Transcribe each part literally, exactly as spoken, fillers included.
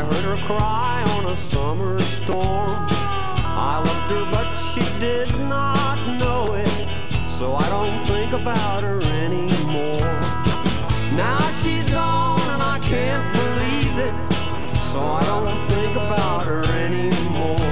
heard her cry on a summer storm. I loved her, but she did not know it, so I don't think about her anymore. Now she's gone and I can't believe it, so I don't think about her anymore.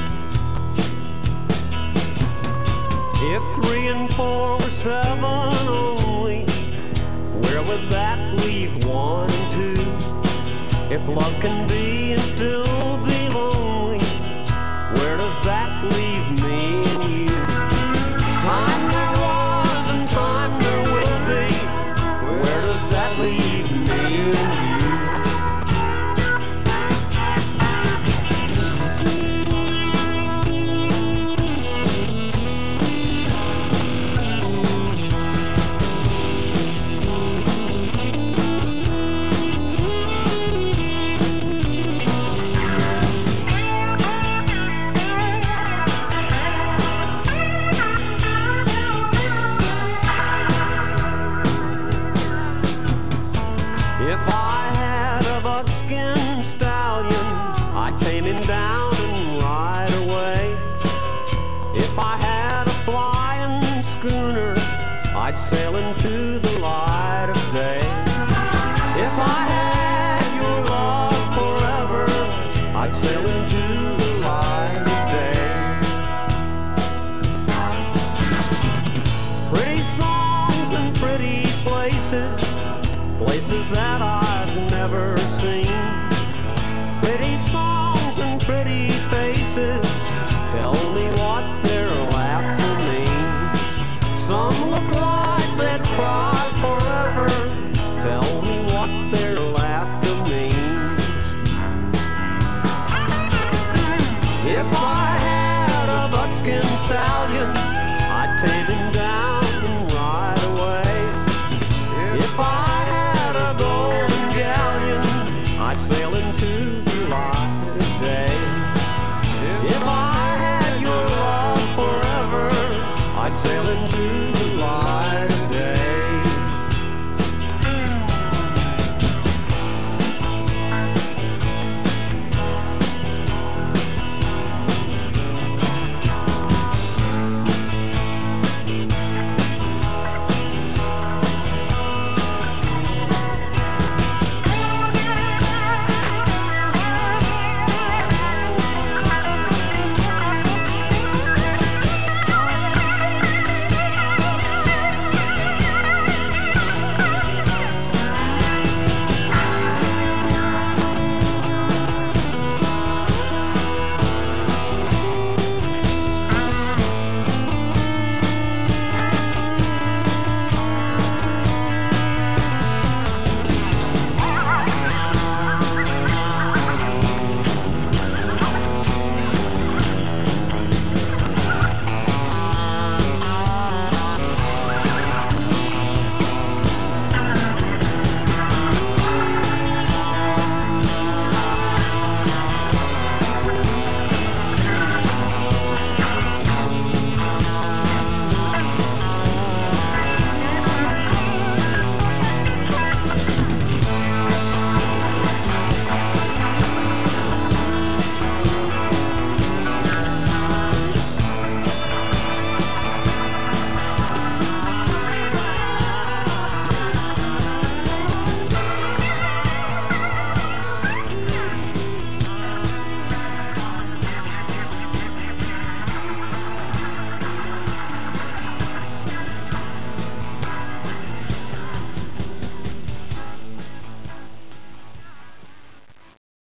If three and four were seven only, where would that leave one and two? If love can be and still be lonely, where does that leave me and you? Time there was and time there will be, where does that leave me and you? If I had a buckskin stallion, I'd tame him down and ride away. If I had a flying schooner, I'd sail into the light of day. If I had your love forever, I'd sail into the light of day. Pretty songs and pretty places, places that I've never seen. Pretty songs and pretty faces, tell me what their laughter means. Some look like they'd cry forever, tell me what their laughter means. If I had a buckskin stallion, I'd tame him down and ride away. If I had a golden galleon, I'd sail into